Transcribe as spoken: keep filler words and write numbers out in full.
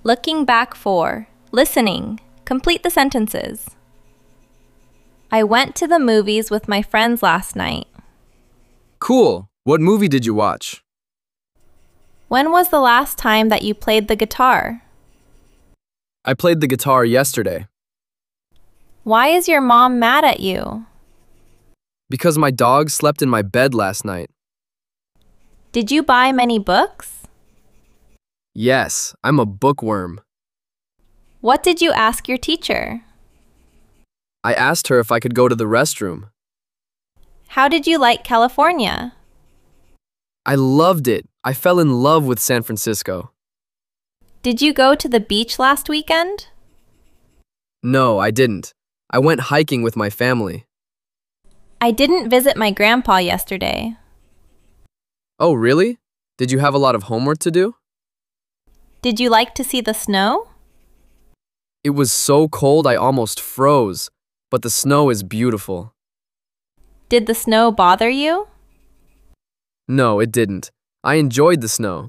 Looking back for, listening. Complete the sentences. I went to the movies with my friends last night. Cool. What movie did you watch? When was the last time that you played the guitar? I played the guitar yesterday. Why is your mom mad at you? Because my dog slept in my bed last night. Did you buy many books? Yes, I'm a bookworm. What did you ask your teacher? I asked her if I could go to the restroom. How did you like California? I loved it. I fell in love with San Francisco. Did you go to the beach last weekend? No, I didn't. I went hiking with my family. I didn't visit my grandpa yesterday. Oh, really? Did you have a lot of homework to do? Did you like to see the snow? It was so cold I almost froze, but the snow is beautiful. Did the snow bother you? No, it didn't. I enjoyed the snow.